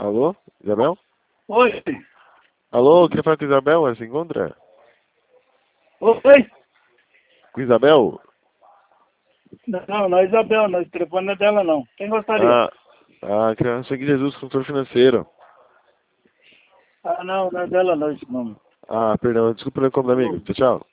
Alô, Isabel? Oi. Alô, quer falar com Isabel? Ela se encontra? Oi. Com Isabel? Não é Isabel, não. O telefone não é dela, não. Quem gostaria? Que eu segui Jesus, consultor financeiro. Não é dela, não, esse nome. Perdão, desculpa pelo incômodo, amigo. Tchau, tchau.